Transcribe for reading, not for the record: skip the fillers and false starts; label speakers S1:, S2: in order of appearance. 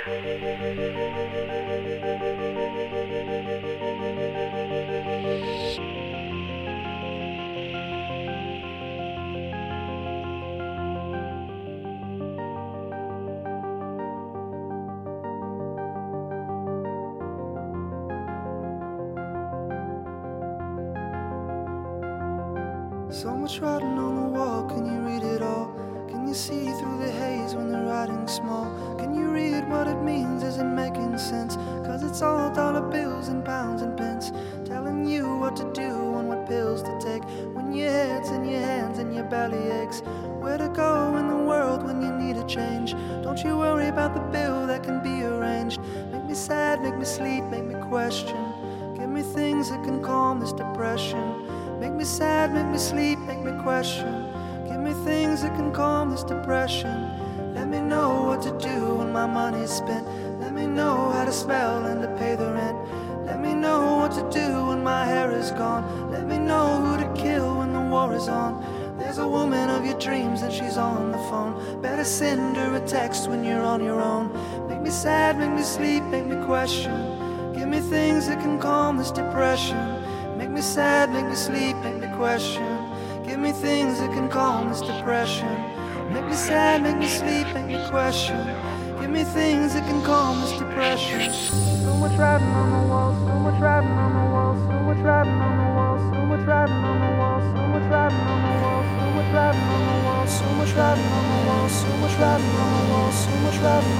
S1: So much writing on the wall, can you read it all? Can you see through the haze when the writing's small? Can you read what it means, is it making sense? Cause it's all dollar bills and pounds and pence, telling you what to do and what pills to take, when your head's in your hands and your belly aches. Where to go in the world when you need a change? Don't you worry about the bill that can be arranged. Make me sad, make me sleep, make me question. Give me things that can calm this depression. Make me sad, make me sleep, make me question. Give me things that can calm this depression. Let me know what to do when my money's spent. Let me know how to spell and to pay the rent. Let me know what to do when my hair is gone. Let me know who to kill when the war is on. There's a woman of your dreams and she's on the phone. Better send her a text when you're on your own. Make me sad, make me sleep, make me question. Give me things that can calm this depression. Make me sad, make me sleep, make me question. Give me things that can calm this depression. Make me sad, make me sleep, make me question. Give me things that can calm this depression. So much writing on the wall, so much writing on the wall, so much writing on the wall, so much writing on the wall, so much writing on the wall, so much writing on the wall, so much writing on the wall, so much writing on the wall, so much writing